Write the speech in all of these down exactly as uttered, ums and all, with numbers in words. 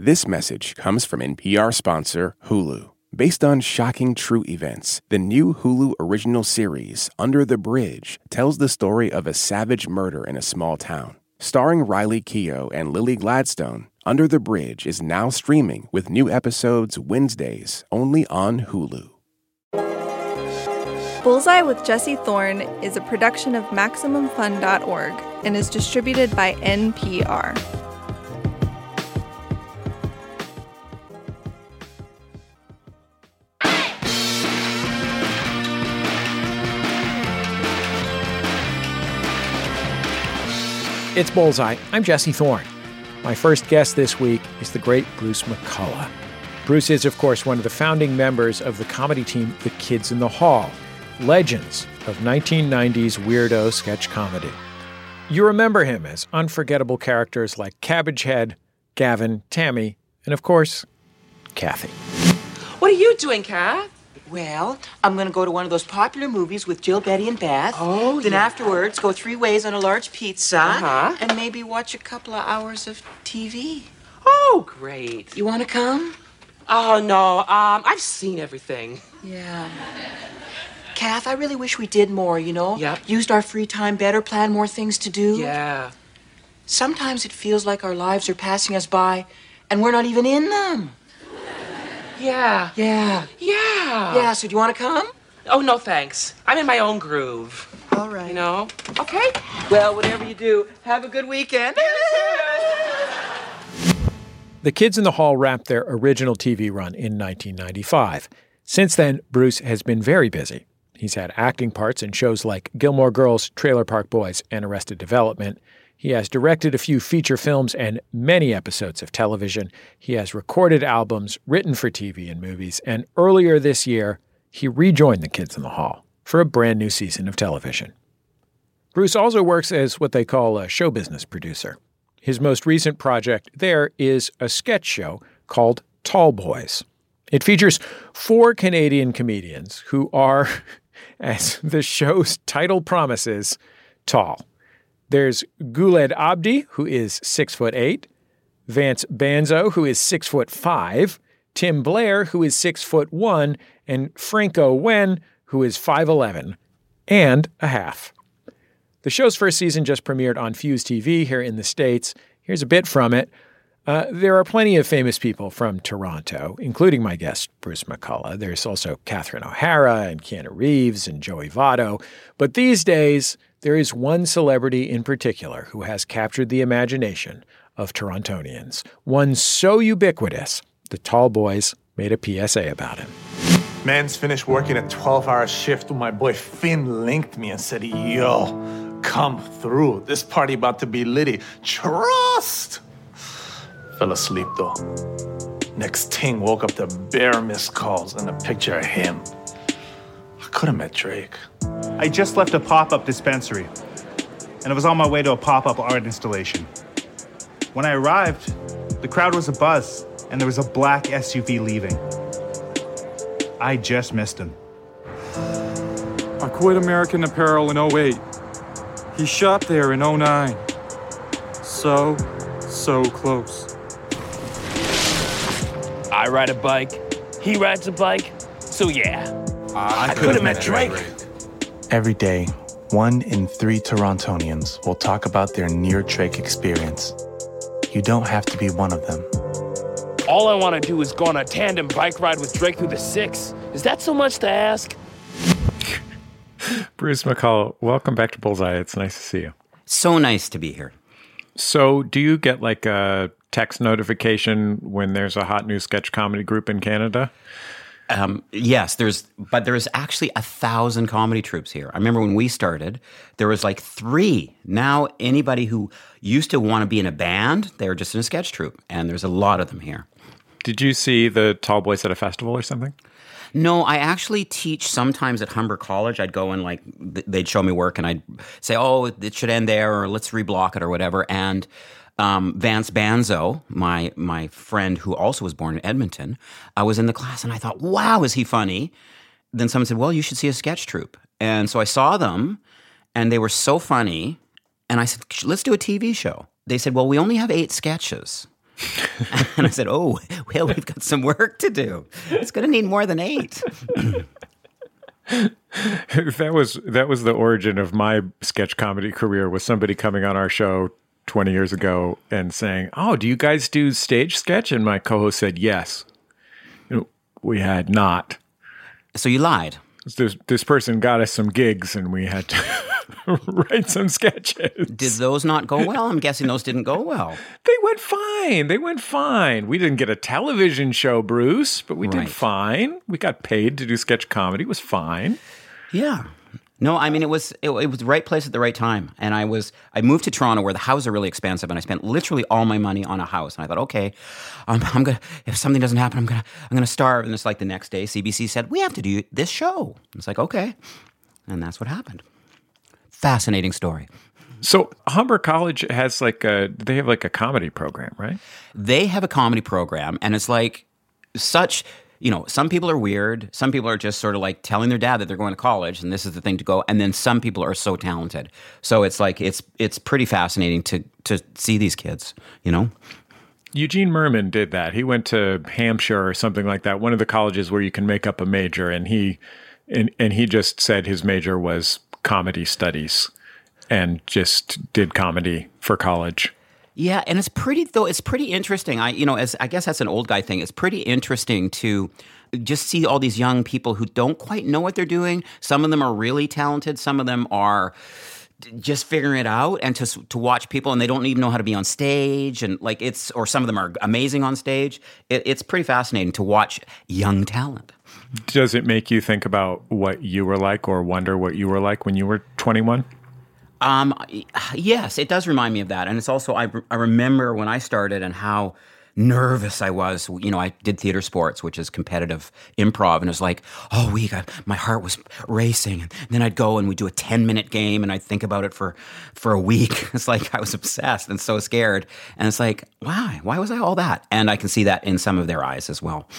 This message comes from N P R sponsor Hulu. Based on shocking true events, the new Hulu original series, Under the Bridge, tells the story of a savage murder in a small town. Starring Riley Keough and Lily Gladstone, Under the Bridge is now streaming with new episodes Wednesdays only on Hulu. Bullseye with Jesse Thorne is a production of Maximum Fun dot org and is distributed by N P R. It's Bullseye. I'm Jesse Thorne. My first guest this week is the great Bruce McCulloch. Bruce is, of course, one of the founding members of the comedy team The Kids in the Hall, legends of nineteen nineties weirdo sketch comedy. You remember him as unforgettable characters like Cabbage Head, Gavin, Tammy, and, of course, Kathy. What are you doing, Kath? Well, I'm going to go to one of those popular movies with Jill, Betty, and Beth. Oh, Then yeah. afterwards, go three ways on a large pizza. Uh-huh. And maybe watch a couple of hours of T V. Oh, great. You want to come? Oh, no. Um, I've seen everything. Yeah. Kath, I really wish we did more, you know? Yep. Used our free time better, planned more things to do. Yeah. Sometimes it feels like our lives are passing us by and we're not even in them. Yeah. Yeah. Yeah. Yeah, so do you want to come? Oh, no, thanks. I'm in my own groove. All right. You know? Okay. Well, whatever you do, have a good weekend. The Kids in the Hall wrapped their original T V run in nineteen ninety-five. Since then, Bruce has been very busy. He's had acting parts in shows like Gilmore Girls, Trailer Park Boys, and Arrested Development. He has directed a few feature films and many episodes of television. He has recorded albums, written for T V and movies, and earlier this year, he rejoined the Kids in the Hall for a brand new season of television. Bruce also works as what they call a show business producer. His most recent project there is a sketch show called Tall Boys. It features four Canadian comedians who are, as the show's title promises, tall. There's Guled Abdi, who is six foot eight, Vance Banzo, who is six foot five, Tim Blair, who is six foot one, and Franco Wen, who is five eleven and a half. The show's first season just premiered on Fuse T V here in the States. Here's a bit from it. Uh, there are plenty of famous people from Toronto, including my guest, Bruce McCulloch. There's also Catherine O'Hara and Keanu Reeves and Joey Votto. But these days, there is one celebrity in particular who has captured the imagination of Torontonians. One so ubiquitous, the Tall Boys made a P S A about him. Man's finished working a twelve-hour shift when my boy Finn linked me and said, yo, come through. This party about to be litty. Trust! Fell asleep, though. Next thing, woke up to bare missed calls and a picture of him. I could have met Drake. I just left a pop-up dispensary, and I was on my way to a pop-up art installation. When I arrived, the crowd was abuzz, and there was a black S U V leaving. I just missed him. I quit American Apparel in oh eight. He shot there in oh nine. So, so close. I ride a bike, he rides a bike, so yeah. I, I could have met Drake. Every day, one in three Torontonians will talk about their near-Drake experience. You don't have to be one of them. All I want to do is go on a tandem bike ride with Drake through the six. Is that so much to ask? Bruce McCulloch, welcome back to Bullseye. It's nice to see you. So nice to be here. So do you get like a text notification when there's a hot new sketch comedy group in Canada? Um, yes, there's, but there's actually a thousand comedy troupes here. I remember when we started, there was like three. Now anybody who used to want to be in a band, they're just in a sketch troupe, and there's a lot of them here. Did you see the Tall Boys at a festival or something? No, I actually teach sometimes at Humber College. I'd go and like, they'd show me work and I'd say, oh, it should end there, or let's reblock it or whatever. And um, Vance Banzo, my my friend who also was born in Edmonton, I was in the class and I thought, wow, is he funny? Then someone said, well, you should see a sketch troupe. And so I saw them and they were so funny. And I said, let's do a T V show. They said, well, we only have eight sketches. And I said, oh, well, we've got some work to do. It's going to need more than eight. That was that was the origin of my sketch comedy career, was somebody coming on our show twenty years ago and saying, oh, do you guys do stage sketch? And my co-host said, yes. We had not. So you lied. This, this person got us some gigs and we had to write some sketches. Did those not go well? I'm guessing those didn't go well. They went fine. They went fine. We didn't get a television show, Bruce, but we Right. did fine. We got paid to do sketch comedy. It was fine. Yeah. No, I mean, it was it, it was the right place at the right time. And I was I moved to Toronto where the houses are really expensive, and I spent literally all my money on a house. And I thought, okay, um, I'm gonna if something doesn't happen, I'm gonna I'm gonna starve. And it's like the next day, C B C said, we have to do this show. It's like, okay. And that's what happened. Fascinating story. So Humber College has like a they have like a comedy program, right? They have a comedy program, and it's like such, you know, some people are weird. Some people are just sort of like telling their dad that they're going to college and this is the thing to go. And then some people are so talented. So it's like, it's it's pretty fascinating to to see these kids, you know? Eugene Merman did that. He went to Hampshire or something like that, one of the colleges where you can make up a major. And he and, and he just said his major was comedy studies and just did comedy for college. Yeah, and it's pretty though. It's pretty interesting. I, you know, as I guess that's an old guy thing. It's pretty interesting to just see all these young people who don't quite know what they're doing. Some of them are really talented. Some of them are just figuring it out. And to to watch people, and they don't even know how to be on stage, and like it's, or some of them are amazing on stage. It, it's pretty fascinating to watch young talent. Does it make you think about what you were like, or wonder what you were like when you were twenty-one? Um, yes, it does remind me of that. And it's also, I, I remember when I started and how nervous I was. You know, I did theater sports, which is competitive improv. And it was like, oh, we got, my heart was racing. And then I'd go and we'd do a ten minute game and I'd think about it for, for a week. It's like I was obsessed and so scared. And it's like, why? Why was I all that? And I can see that in some of their eyes as well.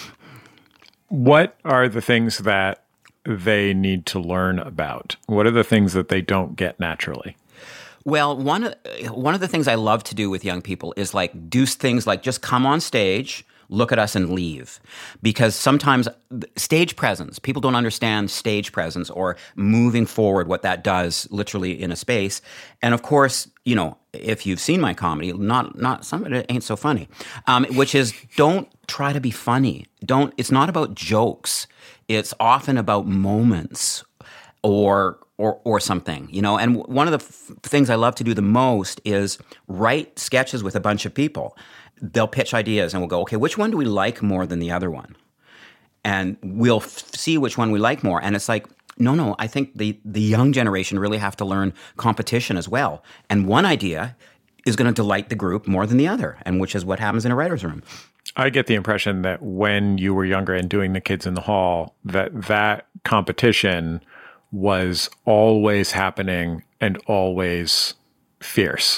What are the things that they need to learn about? What are the things that they don't get naturally? Well, one of, one of the things I love to do with young people is like do things like just come on stage, look at us and leave. Because sometimes stage presence, people don't understand stage presence or moving forward, what that does literally in a space. And of course, you know, if you've seen my comedy, not not some of it ain't so funny, um, which is don't try to be funny. Don't. It's not about jokes. It's often about moments or or or something, you know. And one of the f- things I love to do the most is write sketches with a bunch of people. They'll pitch ideas and we'll go, okay, which one do we like more than the other one? And we'll f- see which one we like more. And it's like, no, no, I think the, the young generation really have to learn competition as well. And one idea is going to delight the group more than the other, and which is what happens in a writer's room. I get the impression that when you were younger and doing the Kids in the Hall, that that competition was always happening and always fierce.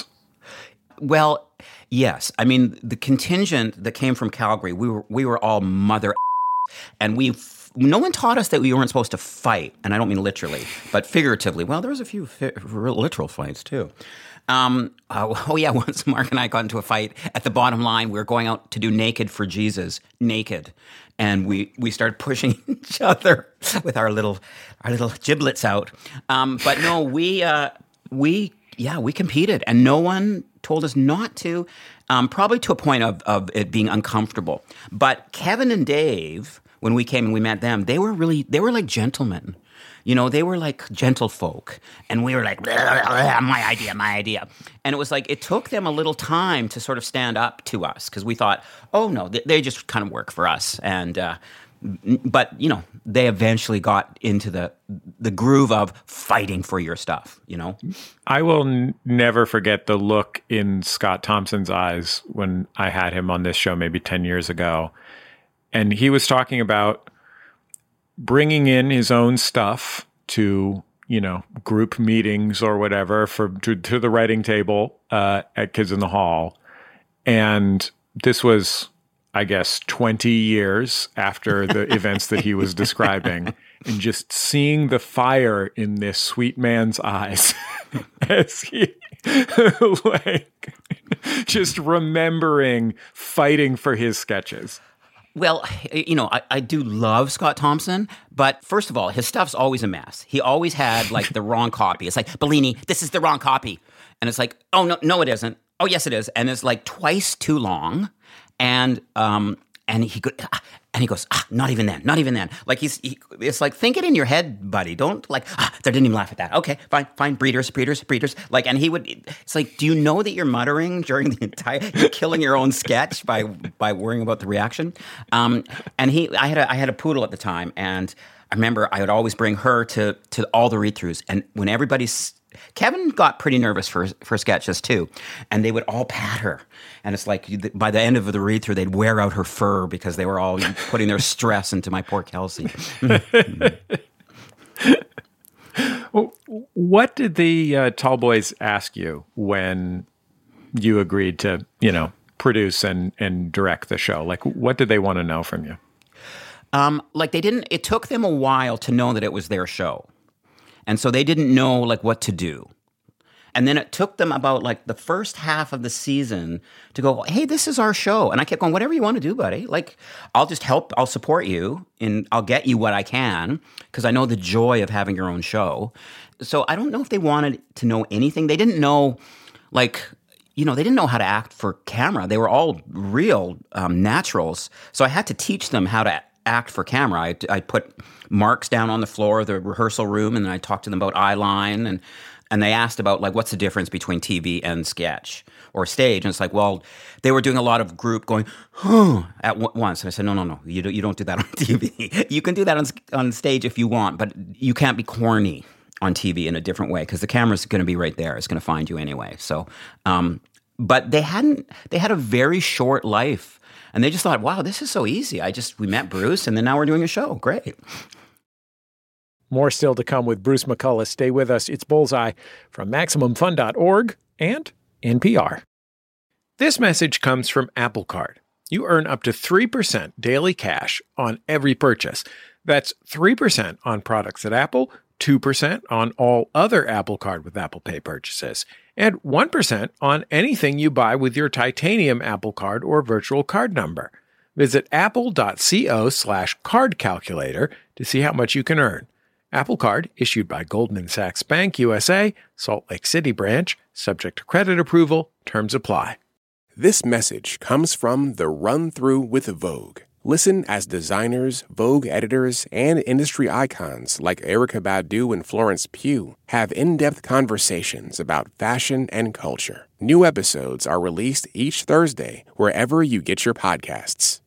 Well, yes. I mean, the contingent that came from Calgary, we were we were all mother and we no one taught us that we weren't supposed to fight, and I don't mean literally, but figuratively. Well, there was a few fi- literal fights too. Um, uh, oh yeah, once Mark and I got into a fight at the bottom line. We were going out to do Naked for Jesus, naked, and we we started pushing each other with our little our little giblets out. Um, but no, we uh, we yeah we competed, and no one told us not to. Um, probably to a point of of it being uncomfortable. But Kevin and Dave, when we came and we met them, they were really they were like gentlemen. You know, they were like gentlefolk, and we were like, blah, blah, blah, my idea, my idea. And it was like, it took them a little time to sort of stand up to us, because we thought, oh no, they, they just kind of work for us. And, uh, but, you know, they eventually got into the the groove of fighting for your stuff, you know? I will n- never forget the look in Scott Thompson's eyes when I had him on this show maybe ten years ago. And he was talking about bringing in his own stuff to, you know, group meetings or whatever for to, to the writing table uh, at Kids in the Hall. And this was, I guess, twenty years after the events that he was describing, and just seeing the fire in this sweet man's eyes as he like just remembering fighting for his sketches? Well, you know, I, I do love Scott Thompson, but first of all, his stuff's always a mess. He always had like the wrong copy. It's like, Bellini, this is the wrong copy. And it's like, oh, no, no, it isn't. Oh, yes, it is. And it's like twice too long. And um, and he go, and he goes, ah, not even then, not even then. Like he's, he, it's like, think it in your head, buddy. Don't like, ah, they didn't even laugh at that. Okay, fine, fine. Breeders, breeders, breeders. Like, and he would. It's like, do you know that you're muttering during the entire? You're killing your own sketch by by worrying about the reaction. Um, and he, I had a, I had a poodle at the time, and I remember I would always bring her to to all the read-throughs, and when everybody's. Kevin got pretty nervous for for sketches too, and they would all pat her. And it's like by the end of the read through, they'd wear out her fur because they were all putting their stress into my poor Kelsey. Well, what did the uh, Tall Boys ask you when you agreed to, you know, produce and and direct the show? Like, what did they want to know from you? Um, like they didn't. It took them a while to know that it was their show. And so they didn't know like what to do. And then it took them about like the first half of the season to go, hey, this is our show. And I kept going, whatever you want to do, buddy. Like, I'll just help. I'll support you and I'll get you what I can because I know the joy of having your own show. So I don't know if they wanted to know anything. They didn't know, like, you know, they didn't know how to act for camera. They were all real um, naturals. So I had to teach them how to act for camera. I, I put marks down on the floor of the rehearsal room, and then I talked to them about eye line, and and they asked about like what's the difference between T V and sketch or stage, and it's like, well, they were doing a lot of group going huh, at w- once, and I said, no, no, no, you don't, you don't do that on T V. You can do that on on stage if you want, but you can't be corny on T V in a different way because the camera's going to be right there. It's going to find you anyway. So, um, but they hadn't. They had a very short life. And they just thought, wow, this is so easy. I just, we met Bruce, and then now we're doing a show. Great. More still to come with Bruce McCullough. Stay with us. It's Bullseye from Maximum Fun dot org and N P R. This message comes from Apple Card. You earn up to three percent daily cash on every purchase. That's three percent on products at Apple, two percent on all other Apple Card with Apple Pay purchases, and one percent on anything you buy with your titanium Apple Card or virtual card number. Visit apple.co slash card calculator to see how much you can earn. Apple Card, issued by Goldman Sachs Bank U S A, Salt Lake City branch, subject to credit approval, terms apply. This message comes from The Run Through with Vogue. Listen as designers, Vogue editors, and industry icons like Erykah Badu and Florence Pugh have in-depth conversations about fashion and culture. New episodes are released each Thursday wherever you get your podcasts.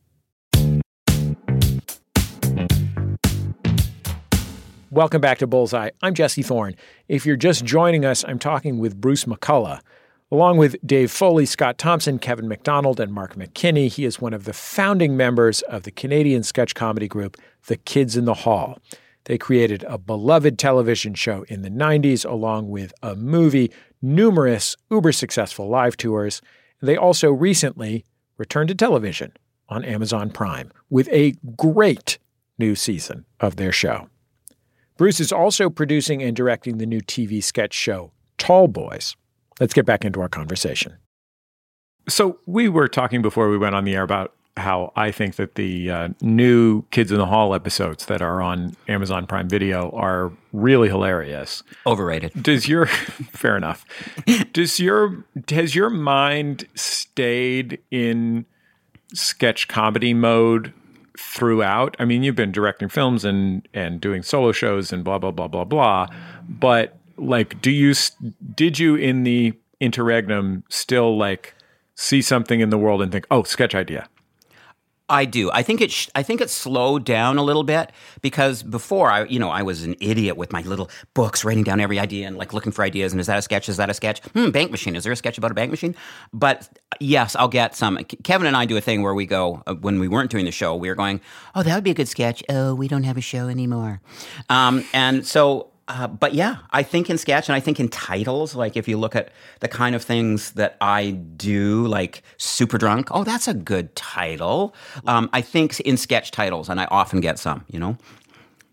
Welcome back to Bullseye. I'm Jesse Thorne. If you're just joining us, I'm talking with Bruce McCullough. Along with Dave Foley, Scott Thompson, Kevin McDonald, and Mark McKinney, he is one of the founding members of the Canadian sketch comedy group, The Kids in the Hall. They created a beloved television show in the nineties, along with a movie, numerous uber-successful live tours. They also recently returned to television on Amazon Prime with a great new season of their show. Bruce is also producing and directing the new T V sketch show, Tall Boys. Let's get back into our conversation. So we were talking before we went on the air about how I think that the uh, new Kids in the Hall episodes that are on Amazon Prime Video are really hilarious. Overrated. Does your fair enough? Does your has your mind stayed in sketch comedy mode throughout? I mean, you've been directing films and and doing solo shows and blah blah blah blah blah, but like, do you, did you in the interregnum still like see something in the world and think, oh, sketch idea? I do. I think it. Sh- I think it slowed down a little bit because before I, you know, I was an idiot with my little books, writing down every idea and like looking for ideas. And is that a sketch? Is that a sketch? Hmm, bank machine. Is there a sketch about a bank machine? But yes, I'll get some. Kevin and I do a thing where we go uh, when we weren't doing the show. We were going, oh, that would be a good sketch. Oh, we don't have a show anymore. Um, and so. Uh, but yeah, I think in sketch and I think in titles, like if you look at the kind of things that I do, like Super Drunk, oh, that's a good title. Um, I think in sketch titles, and I often get some, you know?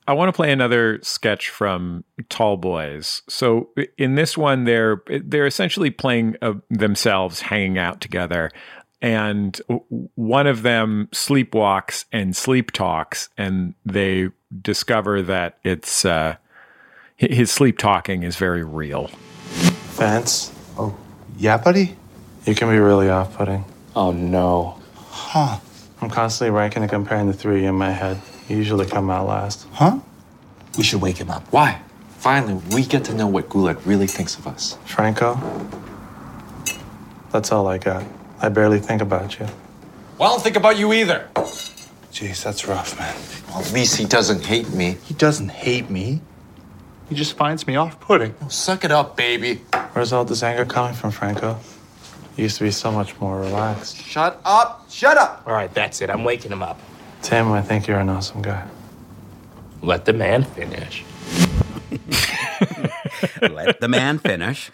I want to play another sketch from Tall Boys. So in this one, they're they're essentially playing uh, themselves hanging out together, and one of them sleepwalks and sleep talks, and they discover that it's uh, his sleep talking is very real. Vance? Oh, yeah, buddy? You can be really off-putting. Oh, no. Huh. I'm constantly ranking and comparing the three in my head. You usually come out last. Huh? We should wake him up. Why? Finally, we get to know what Gulag really thinks of us. Franco? That's all I got. I barely think about you. Well, I don't think about you either. Jeez, that's rough, man. Well, at least he doesn't hate me. He doesn't hate me. He just finds me off-putting. Oh, suck it up, baby. Where's all this anger coming from, Franco? You used to be so much more relaxed. Shut up! Shut up! All right, that's it. I'm waking him up. Tim, I think you're an awesome guy. Let the man finish. Let the man finish.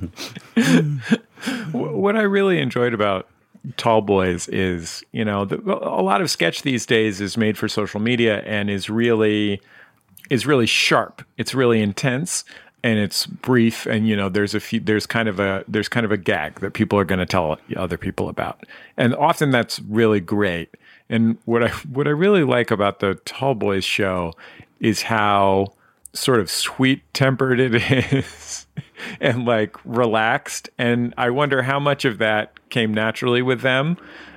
What I really enjoyed about Tall Boys is, you know, the, a lot of sketch these days is made for social media and is really is really sharp. It's really intense and it's brief. And you know, there's a few, there's kind of a there's kind of a gag that people are going to tell other people about, and often that's really great. And what I what I really like about the Tall Boys show is how sort of sweet-tempered it is and like relaxed. And I wonder how much of that came naturally with them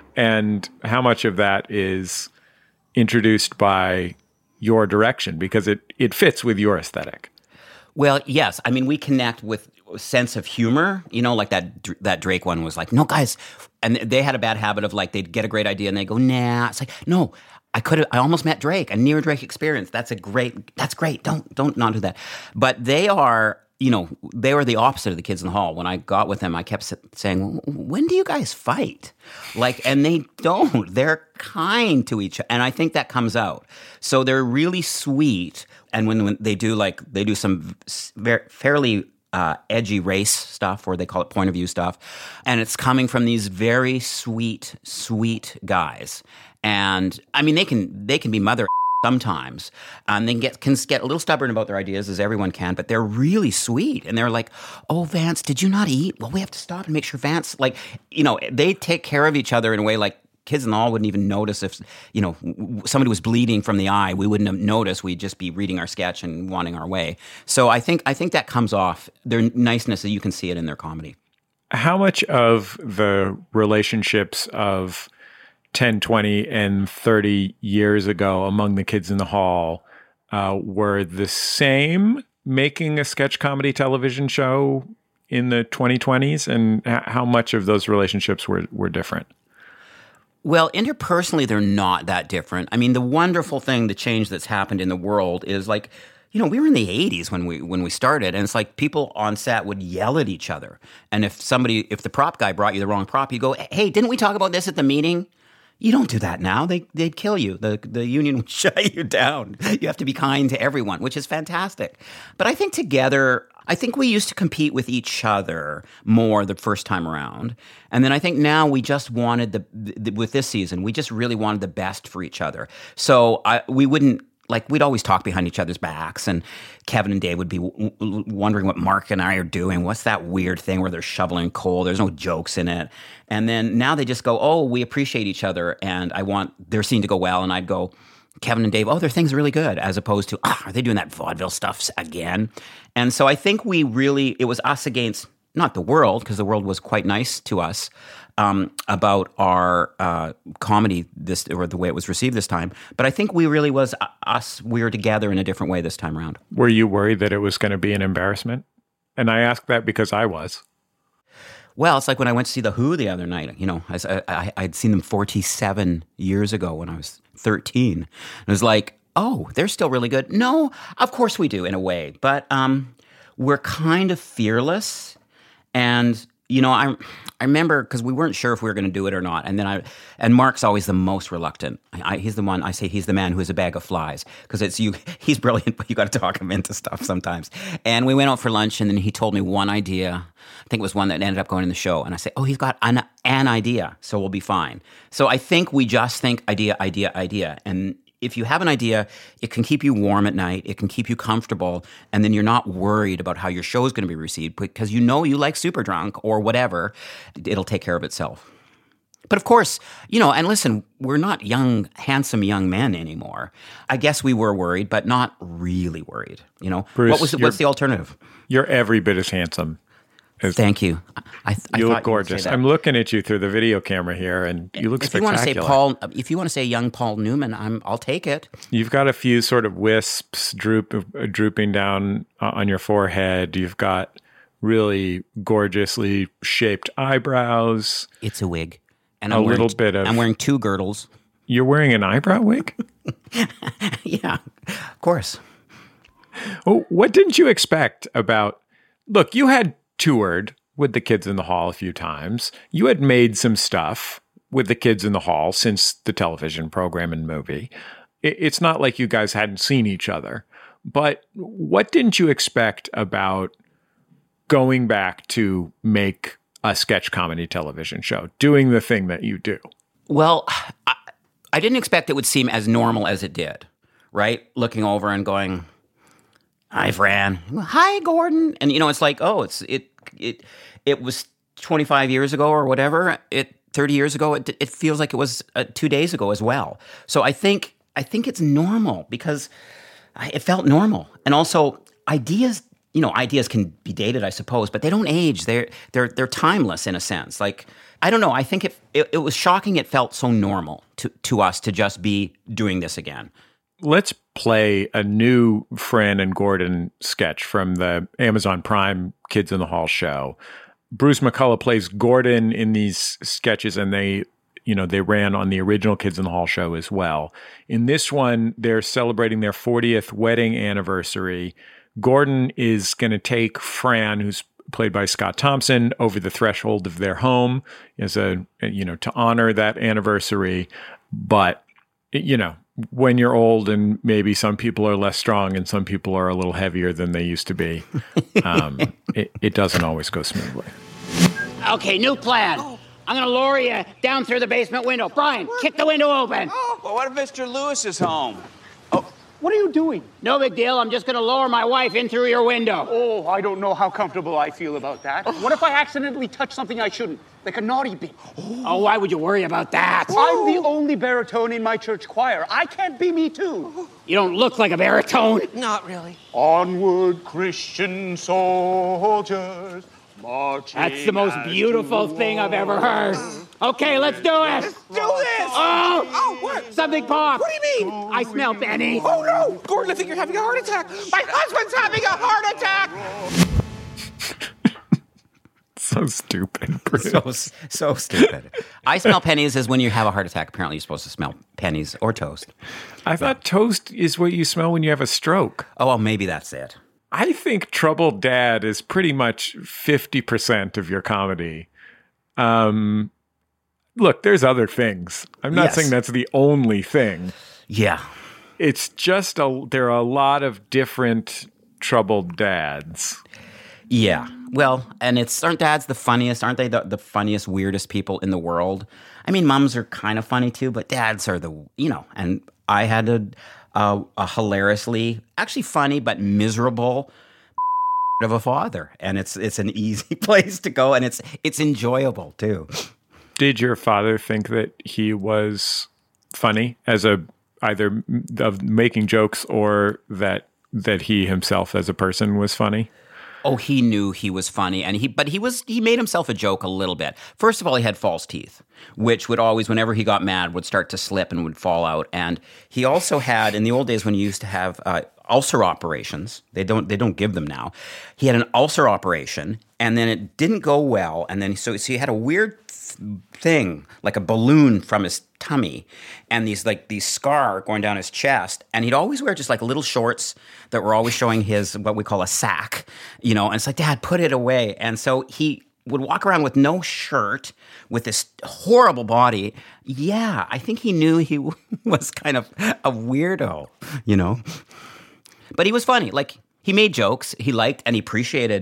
and how much of that is introduced by your direction, because it, it fits with your aesthetic. Well, yes. I mean, we connect with a sense of humor, you know, like that that Drake one was like, no, guys. And they had a bad habit of like, they'd get a great idea and they go, nah. It's like, no, I could have, I almost met Drake, a near Drake experience. That's a great, that's great. Don't, don't not do that. But they are, you know, they were the opposite of the kids in the hall. When I got with them, I kept saying, when do you guys fight? Like, and they don't. They're kind to each other. And I think that comes out. So they're really sweet. And when, when they do like, they do some very, fairly uh, edgy race stuff, or they call it point of view stuff. And it's coming from these very sweet, sweet guys. And I mean, they can they can be mother sometimes, and they can get can get a little stubborn about their ideas, as everyone can. But they're really sweet, and they're like, "Oh, Vance, did you not eat? Well, we have to stop and make sure Vance, like, you know, they take care of each other in a way like kids in the hall wouldn't even notice if, you know, somebody was bleeding from the eye. We wouldn't have noticed. We'd just be reading our sketch and wanting our way. So I think I think that comes off their niceness, that you can see it in their comedy. How much of the relationships of ten, twenty, and thirty years ago among the kids in the hall uh, were the same making a sketch comedy television show in the twenty twenties? And h- how much of those relationships were, were different? Well, interpersonally, they're not that different. I mean, the wonderful thing, the change that's happened in the world is like, you know, we were in the eighties when we when we started, and it's like people on set would yell at each other. And if somebody, if the prop guy brought you the wrong prop, you go, hey, didn't we talk about this at the meeting? You don't do that now. They, they'd kill you. The, the union would shut you down. You have to be kind to everyone, which is fantastic. But I think together, I think we used to compete with each other more the first time around. And then I think now we just wanted, the, the with this season, we just really wanted the best for each other. So I, we wouldn't, like, we'd always talk behind each other's backs, and Kevin and Dave would be w- w- wondering what Mark and I are doing. What's that weird thing where they're shoveling coal? There's no jokes in it. And then now they just go, oh, we appreciate each other, and I want their scene to go well. And I'd go, Kevin and Dave, oh, their thing's really good, as opposed to, ah, are they doing that vaudeville stuff again? And so I think we really, it was us against, not the world, because the world was quite nice to us, Um, about our uh, comedy, this or the way it was received this time. But I think we really was uh, us. We were together in a different way this time around. Were you worried that it was going to be an embarrassment? And I ask that because I was. Well, it's like when I went to see The Who the other night. You know, I, I, I'd seen them forty-seven years ago when I was thirteen. And it was like, oh, they're still really good. No, of course we do in a way. But um, we're kind of fearless. And you know, I I remember because we weren't sure if we were going to do it or not, and then I and Mark's always the most reluctant. I, he's the one I say he's the man who is a bag of flies, because it's you. He's brilliant, but you got to talk him into stuff sometimes. And we went out for lunch, and then he told me one idea. I think it was one that ended up going in the show, and I say, oh, he's got an an idea, so we'll be fine. So I think we just think idea, idea, idea, and if you have an idea, it can keep you warm at night, it can keep you comfortable, and then you're not worried about how your show is going to be received because you know you like Superdrunk or whatever. It'll take care of itself. But of course, you know, and listen, we're not young, handsome young men anymore. I guess we were worried, but not really worried. You know, Bruce, what was what's the alternative? You're every bit as handsome. As Thank you. I, I you thought look gorgeous. You would say that. I'm looking at you through the video camera here, and you look if spectacular. You want to say Paul, if you want to say young Paul Newman, I'm, I'll take it. You've got a few sort of wisps droop, uh, drooping down uh, on your forehead. You've got really gorgeously shaped eyebrows. It's a wig. And a I'm wearing, little bit of. I'm wearing two girdles. You're wearing an eyebrow wig? Yeah, of course. Oh, what didn't you expect about? Look, you had toured with the Kids in the Hall a few times. You had made some stuff with the Kids in the Hall since the television program and movie. It's not like you guys hadn't seen each other. But what didn't you expect about going back to make a sketch comedy television show, doing the thing that you do? Well, I, I didn't expect it would seem as normal as it did, right? Looking over and going, "Hi, Fran. Hi, Gordon." And, you know, it's like, oh, it's it it it was twenty-five years ago or whatever. It thirty years ago. It, it feels like it was uh, two days ago as well. So I think I think it's normal because it felt normal. And also ideas, you know, ideas can be dated, I suppose, but they don't age. They're they're they're timeless in a sense. Like, I don't know. I think it it, it was shocking. It felt so normal to to us to just be doing this again. Let's play a new Fran and Gordon sketch from the Amazon Prime Kids in the Hall show. Bruce McCullough plays Gordon in these sketches, and they, you know, they ran on the original Kids in the Hall show as well. In this one, they're celebrating their fortieth wedding anniversary. Gordon is going to take Fran, who's played by Scott Thompson, over the threshold of their home as a, you know, to honor that anniversary. But, you know, when you're old and maybe some people are less strong and some people are a little heavier than they used to be, um, it, it doesn't always go smoothly. Okay, new plan. Oh. I'm going to lower you down through the basement window. Brian, what? Kick the window open. Oh, well, what if Mister Lewis is home? Oh, what are you doing? No big deal. I'm just going to lower my wife in through your window. Oh, I don't know how comfortable I feel about that. What if I accidentally touch something I shouldn't? Like a naughty bit. Oh, oh why would you worry about that? I'm the only baritone in my church choir. I can't be me too. You don't look like a baritone. Not really. Onward, Christian soldiers, marching. That's the most beautiful thing I've ever heard. Okay, let's do it. Let's do this. Oh, oh, what? Something popped. What do you mean? I smell Benny. Oh no, Gordon! I think you're having a heart attack. My husband's having a heart attack. So stupid. Bruce. So, so stupid. I smell pennies is when you have a heart attack. Apparently, you're supposed to smell pennies or toast. I thought toast is what you smell when you have a stroke. Oh, well, maybe that's it. I think Troubled Dad is pretty much fifty percent of your comedy. Um, look, there's other things. I'm not yes. saying that's the only thing. Yeah. It's just a, there are a lot of different Troubled Dads. Yeah. Well, and it's, aren't dads the funniest? Aren't they the, the funniest, weirdest people in the world? I mean, moms are kind of funny too, but dads are the, you know, and I had a, a, a hilariously, actually funny, but miserable of a father. And it's it's an easy place to go, and it's it's enjoyable too. Did your father think that he was funny as a, either of making jokes or that that he himself as a person was funny? Oh, he knew he was funny, and he but he was he made himself a joke a little bit. First of all, he had false teeth, which would always, whenever he got mad, would start to slip and would fall out. And he also had, in the old days when you used to have uh, ulcer operations, they don't they don't give them now. He had an ulcer operation, and then it didn't go well, and then so so he had a weird thing, like a balloon from his tummy, and these like these scar going down his chest, and he'd always wear just like little shorts that were always showing his what we call a sack, you know, and it's like, Dad, put it away. And so he would walk around with no shirt, with this horrible body. Yeah, I think he knew he was kind of a weirdo, you know, but he was funny. Like, he made jokes he liked and he appreciated.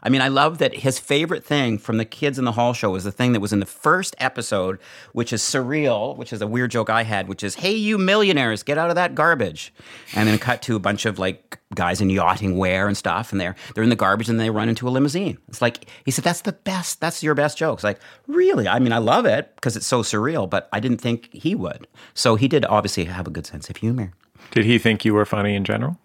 I mean, I love that his favorite thing from the Kids in the Hall show was the thing that was in the first episode, which is surreal, which is a weird joke I had, which is, hey, you millionaires, get out of that garbage. And then cut to a bunch of like guys in yachting wear and stuff, and they're they're in the garbage and they run into a limousine. It's like, he said, that's the best, that's your best joke. It's like, really? I mean, I love it because it's so surreal, but I didn't think he would. So he did obviously have a good sense of humor. Did he think you were funny in general?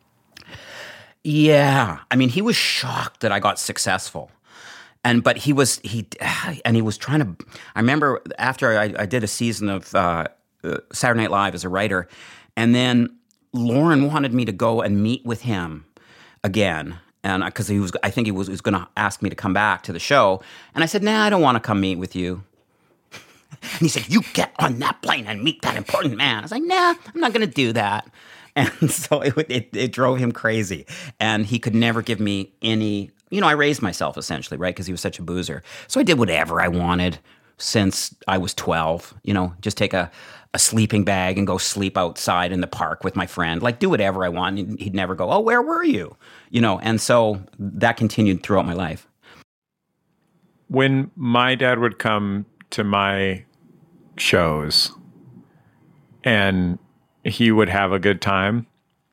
Yeah. I mean, he was shocked that I got successful. And, but he was, he, and he was trying to, I remember after I, I did a season of uh, Saturday Night Live as a writer, and then Lauren wanted me to go and meet with him again. And because he was, I think he was, was going to ask me to come back to the show. And I said, nah, I don't want to come meet with you. And he said, you get on that plane and meet that important man. I was like, nah, I'm not going to do that. And so it, it it drove him crazy. And he could never give me any, you know, I raised myself essentially, right? Because he was such a boozer. So I did whatever I wanted since I was twelve, you know, just take a, a sleeping bag and go sleep outside in the park with my friend, like do whatever I want. He'd never go, oh, where were you? You know, and so that continued throughout my life. When my dad would come to my shows and he would have a good time,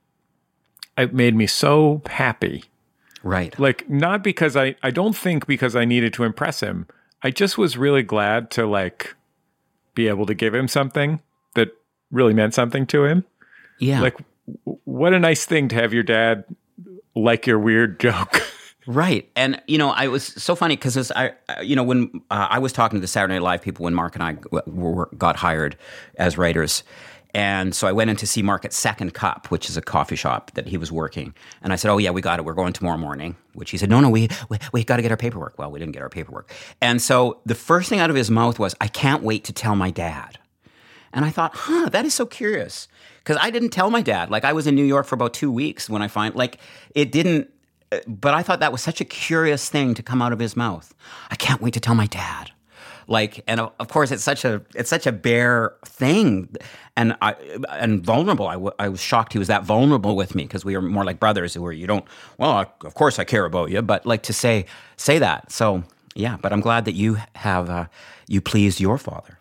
it made me so happy. Right. Like, not because I, I don't think because I needed to impress him. I just was really glad to like be able to give him something that really meant something to him. Yeah. Like, w- what a nice thing to have your dad like your weird joke. Right. And, you know, I was so funny because, I, you know, when uh, I was talking to the Saturday Night Live people when Mark and I w- were, got hired as writers. And so I went in to see Mark at Second Cup, which is a coffee shop that he was working. And I said, oh, yeah, we got it. We're going tomorrow morning. Which he said, no, no, we we, we got to get our paperwork. Well, we didn't get our paperwork. And so the first thing out of his mouth was, I can't wait to tell my dad. And I thought, huh, that is so curious. Because I didn't tell my dad. Like, I was in New York for about two weeks when I find, like, it didn't, but I thought that was such a curious thing to come out of his mouth. I can't wait to tell my dad. Like, and of course, it's such a it's such a bare thing, and I and vulnerable. I, w- I was shocked he was that vulnerable with me because we were more like brothers who were, you don't, well, I, of course I care about you, but like to say say that. So yeah, but I'm glad that you have uh, you pleased your father.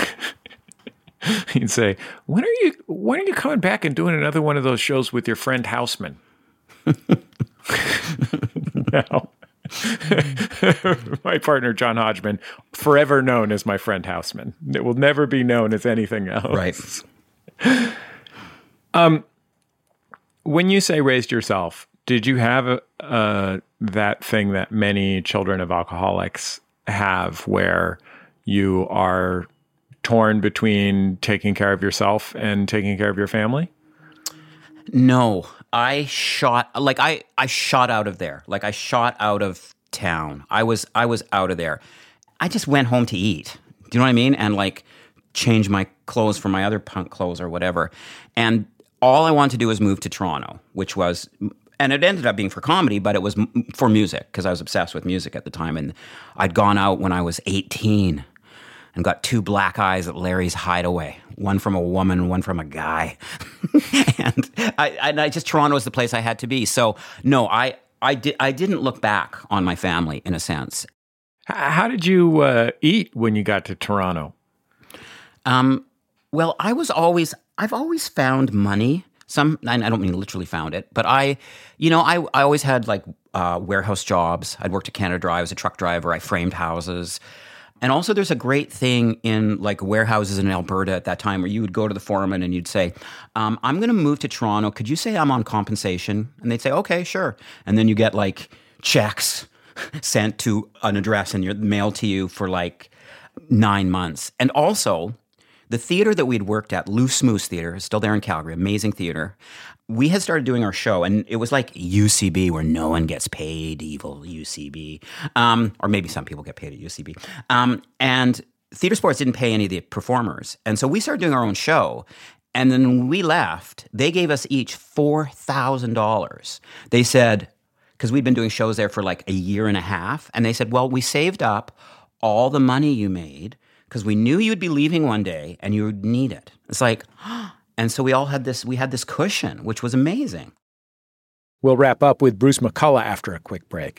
He'd say, when are you when are you coming back and doing another one of those shows with your friend Houseman? No. My partner, John Hodgman, forever known as my friend Houseman. It will never be known as anything else. Right. um, when you say raised yourself, did you have a, uh, that thing that many children of alcoholics have where you are torn between taking care of yourself and taking care of your family? No, I shot like I, I shot out of there. Like I shot out of town. I was I was out of there. I just went home to eat. Do you know what I mean? And like change my clothes for my other punk clothes or whatever. And all I wanted to do was move to Toronto, which was, and it ended up being for comedy, but it was for music because I was obsessed with music at the time. And I'd gone out when I was eighteen and got two black eyes at Larry's Hideaway, one from a woman, one from a guy. and I, and I just, Toronto was the place I had to be. So no, I, I, di- I didn't look back on my family in a sense. How did you uh, eat when you got to Toronto? Um, well, I was always, I've always found money. Some, and I don't mean literally found it, but I, you know, I, I always had like uh, warehouse jobs. I'd worked at Canada Dry. I was a truck driver. I framed houses. And also there's a great thing in like warehouses in Alberta at that time where you would go to the foreman and you'd say, um, I'm going to move to Toronto. Could you say I'm on compensation? And they'd say, okay, sure. And then you get like checks sent to an address and you're mailed to you for like nine months. And also the theater that we'd worked at, Loose Moose Theater, is still there in Calgary, amazing theater. We had started doing our show, and it was like U C B, where no one gets paid, evil U C B. Um, or maybe some people get paid at U C B. Um, and Theater Sports didn't pay any of the performers. And so we started doing our own show. And then when we left, they gave us each four thousand dollars. They said, because we'd been doing shows there for like a year and a half, and they said, well, we saved up all the money you made because we knew you'd be leaving one day and you would need it. It's like, and so we all had this, we had this cushion, which was amazing. We'll wrap up with Bruce McCulloch after a quick break.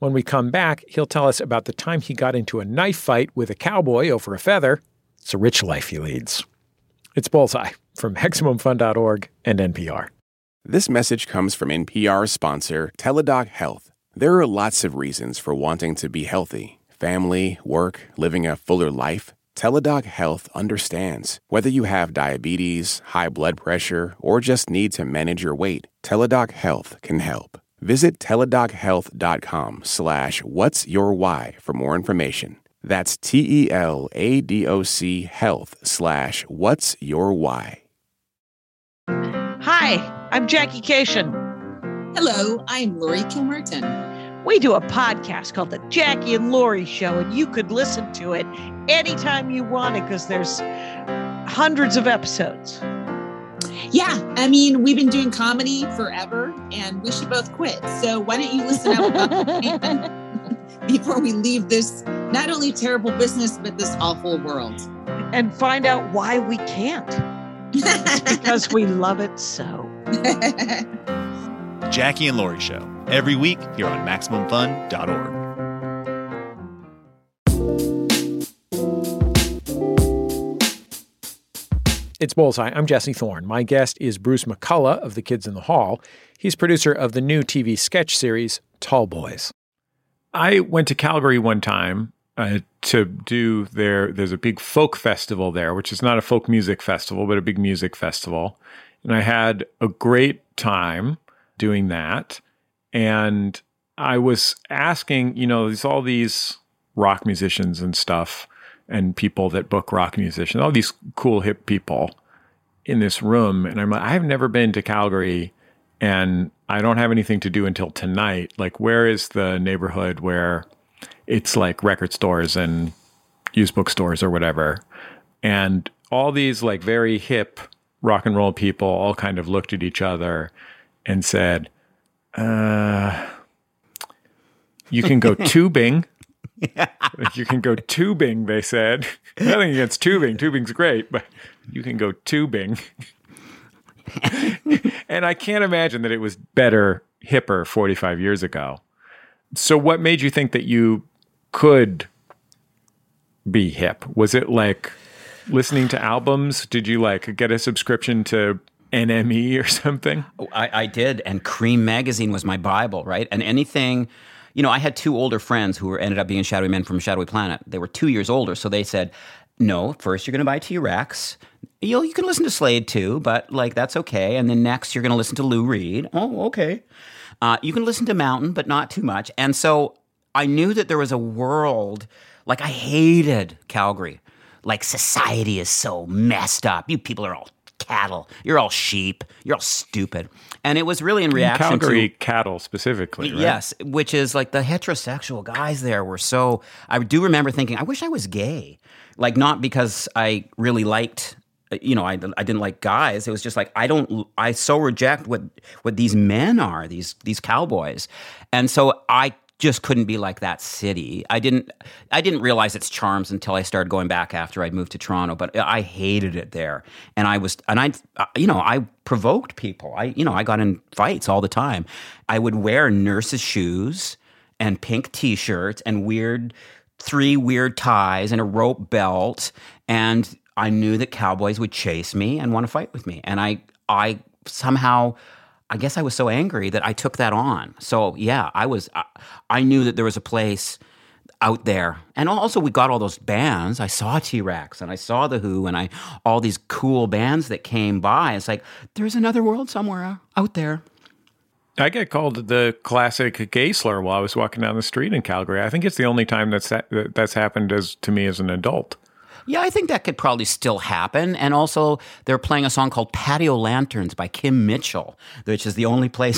When we come back, he'll tell us about the time he got into a knife fight with a cowboy over a feather. It's a rich life he leads. It's Bullseye from Maximum Fun dot org and N P R. This message comes from N P R sponsor Teladoc Health. There are lots of reasons for wanting to be healthy. Family, work, living a fuller life. Teladoc Health understands. Whether you have diabetes, high blood pressure, or just need to manage your weight, Teladoc Health can help. Visit teladochealth.com slash what's your why for more information. That's T-E-L-A-D-O-C health slash what's your why. Hi, I'm Jackie Cation. Hello, I'm Lori Kilmartin. We do a podcast called The Jackie and Lori Show, and you could listen to it anytime you wanted because there's hundreds of episodes. Yeah, I mean, we've been doing comedy forever, and we should both quit. So why don't you listen out before we leave this not only terrible business, but this awful world. And find out why we can't. It's because we love it so. Jackie and Lori Show, every week here on Maximum Fun dot org. It's Bullseye. I'm Jesse Thorne. My guest is Bruce McCulloch of The Kids in the Hall. He's producer of the new T V sketch series, Tall Boys. I went to Calgary one time uh, to do their, there's a big folk festival there, which is not a folk music festival, but a big music festival. And I had a great time doing that. And I was asking, you know, there's all these rock musicians and stuff and people that book rock musicians, all these cool hip people in this room. And I'm like, I've never been to Calgary and I don't have anything to do until tonight. Like, where is the neighborhood where it's like record stores and used bookstores or whatever? And all these like very hip rock and roll people all kind of looked at each other and said, uh, you can go tubing. Yeah. You can go tubing, they said. Nothing against tubing. Tubing's great, but you can go tubing. And I can't imagine that it was better, hipper forty-five years ago. So what made you think that you could be hip? Was it like listening to albums? Did you like get a subscription to N M E or something? Oh, I, I did, and Cream Magazine was my Bible, right? And anything, you know, I had two older friends who were ended up being Shadowy Men from Shadowy Planet. They were two years older, so they said, no, first you're going to buy T-Rex. You you can listen to Slade too, but like that's okay. And then next you're going to listen to Lou Reed. Oh, okay. Uh, you can listen to Mountain, but not too much. And so I knew that there was a world, like I hated Calgary. Like society is so messed up. You people are all cattle. You're all sheep. You're all stupid. And it was really in reaction in Calgary, to... cattle specifically, right? Yes, which is like the heterosexual guys there were so... I do remember thinking, I wish I was gay. Like, not because I really liked... You know, I, I didn't like guys. It was just like, I don't... I so reject what what these men are, these these cowboys. And so I just couldn't be like that city. I didn't I didn't realize its charms until I started going back after I'd moved to Toronto, but I hated it there. And I was and I you know, I provoked people. I you know, I got in fights all the time. I would wear nurse's shoes and pink t-shirts and weird three weird ties and a rope belt, and I knew that cowboys would chase me and want to fight with me. And I I somehow I guess I was so angry that I took that on. So yeah, I was. I, I knew that there was a place out there, and also we got all those bands. I saw T-Rex, and I saw the Who, and I all these cool bands that came by. It's like there's another world somewhere out there. I get called the classic gay slur while I was walking down the street in Calgary. I think it's the only time that's that's happened as to me as an adult. Yeah, I think that could probably still happen. And also, they're playing a song called Patio Lanterns by Kim Mitchell, which is the only place.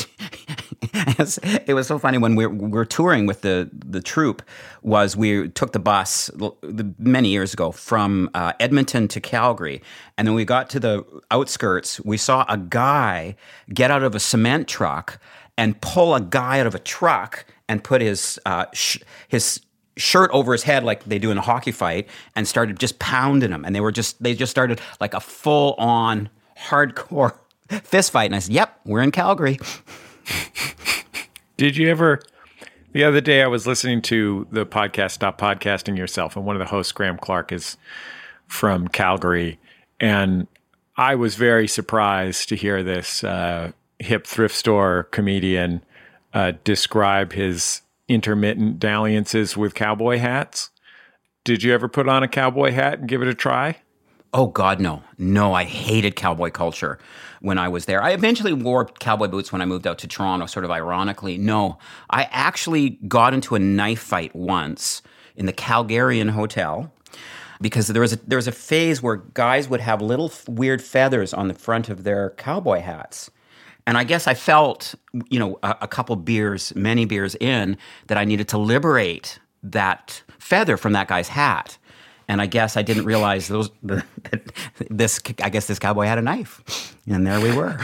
It was so funny when we were, we were touring with the, the troupe, was we took the bus many years ago from uh, Edmonton to Calgary. And then we got to the outskirts. We saw a guy get out of a cement truck and pull a guy out of a truck and put his uh, sh- his shirt over his head like they do in a hockey fight, and started just pounding him. And they were just they just started like a full on hardcore fist fight. And I said, "Yep, we're in Calgary." Did you ever? The other day I was listening to the podcast Stop Podcasting Yourself, and one of the hosts, Graham Clark, is from Calgary. And I was very surprised to hear this uh, hip thrift store comedian uh, describe his intermittent dalliances with cowboy hats. Did you ever put on a cowboy hat and give it a try? Oh, God, no. No, I hated cowboy culture when I was there. I eventually wore cowboy boots when I moved out to Toronto, sort of ironically. No, I actually got into a knife fight once in the Calgarian Hotel because there was a, there was a phase where guys would have little f- weird feathers on the front of their cowboy hats. And I guess I felt, you know, a, a couple beers, many beers in, that I needed to liberate that feather from that guy's hat. And I guess I didn't realize those. This, I guess, this cowboy had a knife, and there we were.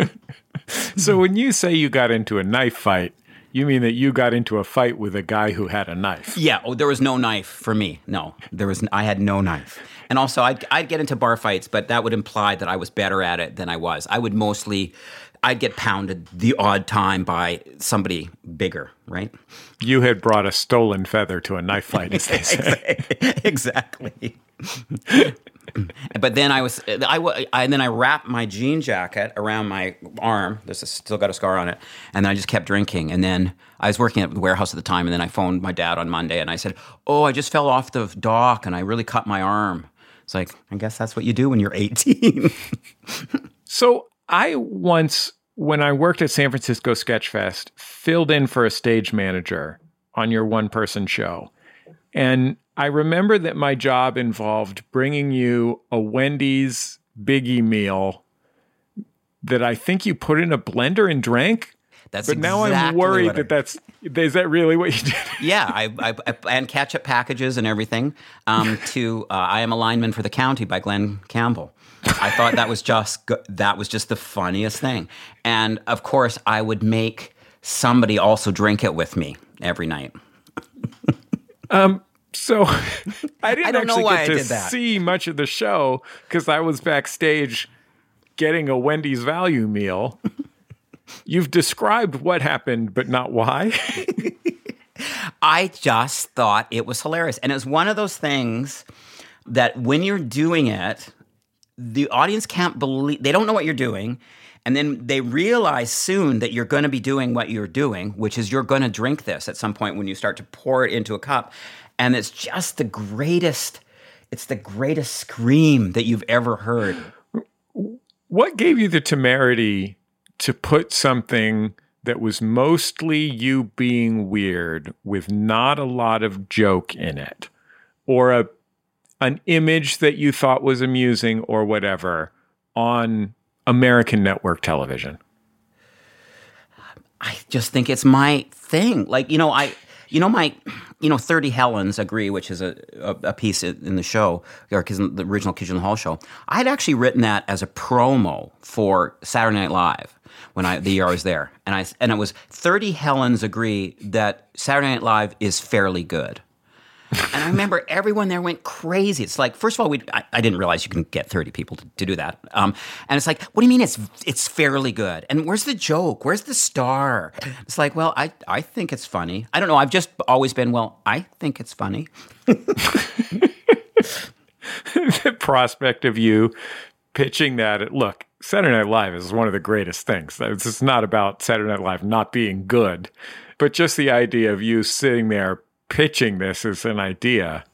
So when you say you got into a knife fight, you mean that you got into a fight with a guy who had a knife? Yeah. Oh, there was no knife for me. No, there was. I had no knife. And also, I'd, I'd get into bar fights, but that would imply that I was better at it than I was. I would mostly. I'd get pounded the odd time by somebody bigger, right? You had brought a stolen feather to a knife fight, as they say. Exactly. But then I was, I, I then I wrapped my jean jacket around my arm. There's a, still got a scar on it, and then I just kept drinking. And then I was working at the warehouse at the time, and then I phoned my dad on Monday, and I said, "Oh, I just fell off the dock, and I really cut my arm." It's like, I guess that's what you do when you're eighteen. So. I once, when I worked at San Francisco Sketch Fest, filled in for a stage manager on your one-person show. And I remember that my job involved bringing you a Wendy's Biggie meal that I think you put in a blender and drank. That's but now exactly I'm worried what I, that that's, is that really what you did? Yeah, I, I, I and ketchup packages and everything. Um, to uh, I Am a Lineman for the County by Glenn Campbell. I thought that was just that was just the funniest thing. And of course, I would make somebody also drink it with me every night. um. So I didn't I don't actually know why get I to did that. see much of the show because I was backstage getting a Wendy's value meal. You've described what happened, but not why. I just thought it was hilarious. And it was one of those things that when you're doing it, the audience can't believe, they don't know what you're doing. And then they realize soon that you're going to be doing what you're doing, which is you're going to drink this at some point when you start to pour it into a cup. And it's just the greatest, it's the greatest scream that you've ever heard. What gave you the temerity to put something that was mostly you being weird with not a lot of joke in it, or a an image that you thought was amusing or whatever, on American network television? I just think it's my thing. Like, you know, I, you know, my, you know, thirty Helens Agree, which is a, a, a piece in the show, or the original Kids in the Hall show. I had actually written that as a promo for Saturday Night Live when I, the year I was there. And I, and it was thirty Helens Agree that Saturday Night Live is fairly good. And I remember everyone there went crazy. It's like, first of all, we I, I didn't realize you can get thirty people to, to do that. Um, and it's like, what do you mean it's it's fairly good? And where's the joke? Where's the star? It's like, well, I, I think it's funny. I don't know. I've just always been, well, I think it's funny. The prospect of you pitching that, look, Saturday Night Live is one of the greatest things. It's just not about Saturday Night Live not being good, but just the idea of you sitting there pitching this as an idea.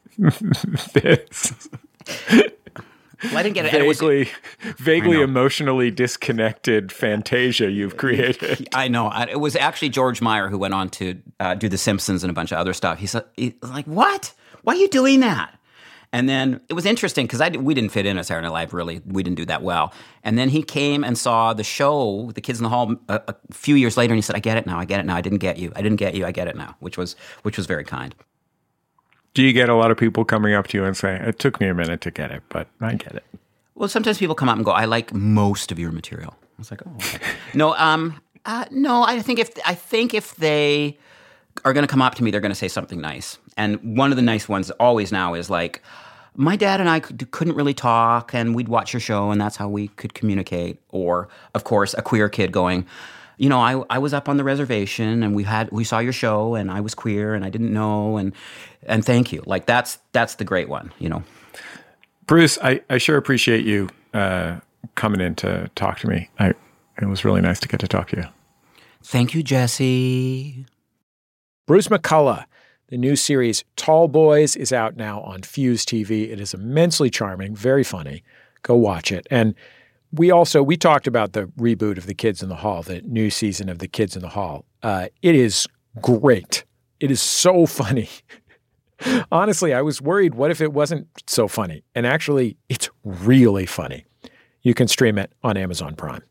this well, I didn't get it. Vaguely, it was, vaguely emotionally disconnected fantasia you've created. I know. It was actually George Meyer who went on to uh, do The Simpsons and a bunch of other stuff. He said, he was like, what? Why are you doing that? And then it was interesting because I we didn't fit in at Saturday Night Live, really. We didn't do that well. And then he came and saw the show, The Kids in the Hall, a, a few years later, and he said, I get it now, I get it now. I didn't get you. I didn't get you. I get it now, which was which was very kind. Do you get a lot of people coming up to you and saying, it took me a minute to get it, but I get it? Well, sometimes people come up and go, I like most of your material. I was like, oh, okay. no, um, uh, no, I think if I think if they are going to come up to me, they're going to say something nice. And one of the nice ones always now is like, my dad and I could, couldn't really talk, and we'd watch your show, and that's how we could communicate. Or, of course, a queer kid going, you know, I, I was up on the reservation and we had we saw your show and I was queer and I didn't know and and thank you. Like that's that's the great one, you know. Bruce, I, I sure appreciate you uh, coming in to talk to me. I it was really nice to get to talk to you. Thank you, Jesse. Bruce McCulloch. The new series Tall Boys is out now on Fuse T V. It is immensely charming, very funny. Go watch it. And we also, we talked about the reboot of The Kids in the Hall, the new season of The Kids in the Hall. Uh, it is great. It is so funny. Honestly, I was worried, what if it wasn't so funny? And actually, it's really funny. You can stream it on Amazon Prime.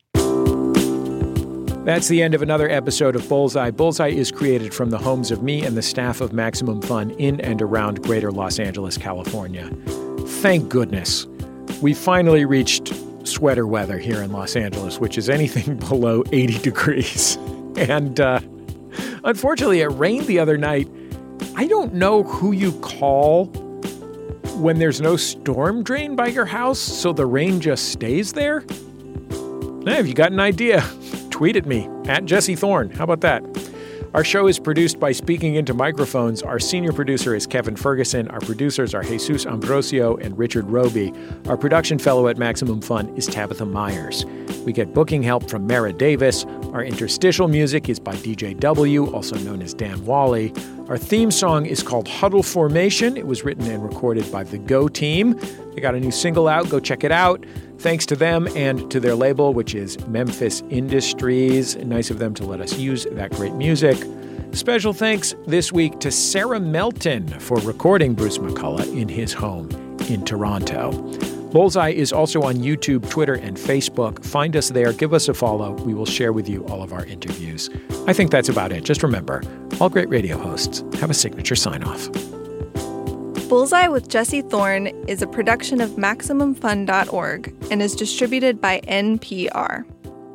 That's the end of another episode of Bullseye. Bullseye is created from the homes of me and the staff of Maximum Fun in and around greater Los Angeles, California. Thank goodness. We finally reached sweater weather here in Los Angeles, which is anything below eighty degrees. And uh, unfortunately, it rained the other night. I don't know who you call when there's no storm drain by your house, so the rain just stays there. Hey, if you got an idea, tweet at me, at Jesse Thorne. How about that? Our show is produced by Speaking Into Microphones. Our senior producer is Kevin Ferguson. Our producers are Jesus Ambrosio and Richard Roby. Our production fellow at Maximum Fun is Tabitha Myers. We get booking help from Mara Davis. Our interstitial music is by D J W, also known as Dan Wally. Our theme song is called Huddle Formation. It was written and recorded by the Go Team. They got a new single out. Go check it out. Thanks to them and to their label, which is Memphis Industries. Nice of them to let us use that great music. Special thanks this week to Sarah Melton for recording Bruce McCulloch in his home in Toronto. Bullseye is also on YouTube, Twitter, and Facebook. Find us there. Give us a follow. We will share with you all of our interviews. I think that's about it. Just remember, all great radio hosts have a signature sign-off. Bullseye with Jesse Thorne is a production of Maximum Fun dot org and is distributed by N P R.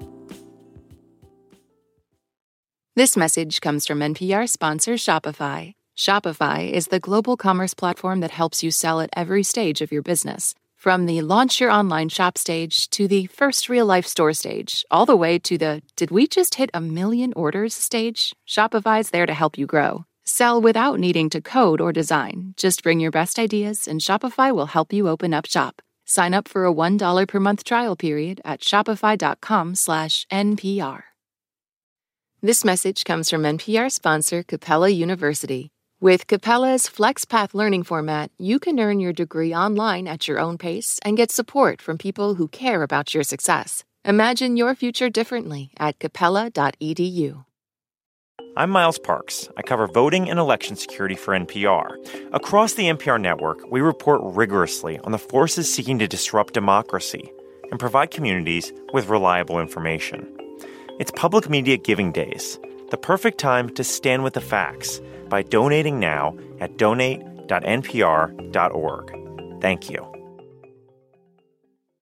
This message comes from N P R sponsor Shopify. Shopify is the global commerce platform that helps you sell at every stage of your business. From the launch your online shop stage to the first real-life store stage, all the way to the did we just hit a million orders stage, Shopify's there to help you grow. Sell without needing to code or design. Just bring your best ideas and Shopify will help you open up shop. Sign up for a one dollar per month trial period at shopify.com slash NPR. This message comes from N P R sponsor Capella University. With Capella's FlexPath learning format, you can earn your degree online at your own pace and get support from people who care about your success. Imagine your future differently at capella dot e d u. I'm Miles Parks. I cover voting and election security for N P R. Across the N P R network, we report rigorously on the forces seeking to disrupt democracy and provide communities with reliable information. It's Public Media Giving Days, the perfect time to stand with the facts by donating now at donate dot n p r dot org. Thank you.